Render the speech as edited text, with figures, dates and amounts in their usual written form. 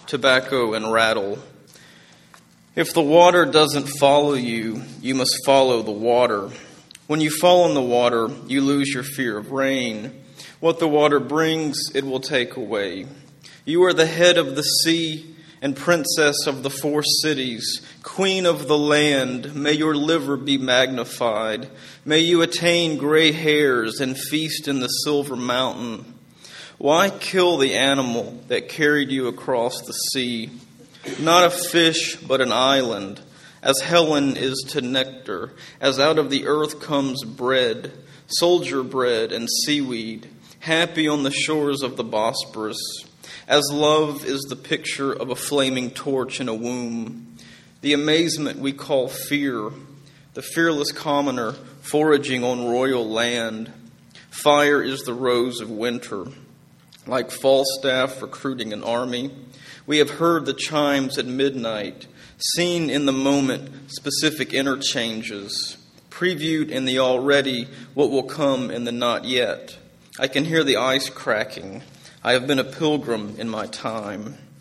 tobacco and rattle. If the water doesn't follow you, you must follow the water. When you fall in the water, you lose your fear of rain. What the water brings, it will take away. You are the head of the sea and princess of the four cities, queen of the land. May your liver be magnified. May you attain gray hairs and feast in the silver mountain. Why kill the animal that carried you across the sea? Not a fish, but an island, as Helen is to nectar, as out of the earth comes bread, soldier bread and seaweed, happy on the shores of the Bosporus, as love is the picture of a flaming torch in a womb. The amazement we call fear, the fearless commoner foraging on royal land. Fire is the rose of winter, like Falstaff recruiting an army. We have heard the chimes at midnight, seen in the moment specific interchanges, previewed in the already what will come in the not yet. I can hear the ice cracking. I have been a pilgrim in my time.